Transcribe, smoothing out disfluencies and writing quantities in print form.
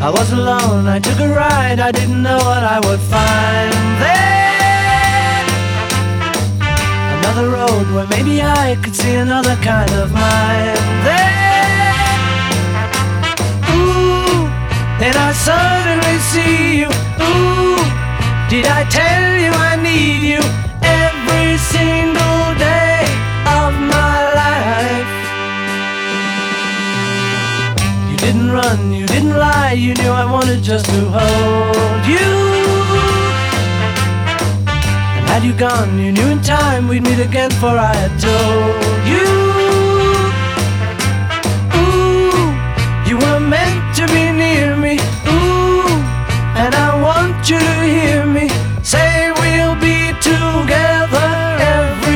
I was alone, I took a ride, I didn't know what I would find there. Another road where maybe I could see another kind of mind there. Ooh, then I suddenly see you. Ooh, did I tell you I need you every single day of my life? You didn't run, you didn't lie, you knew I wanted just to hold you. And had you gone, you knew in time we'd meet again, for I had told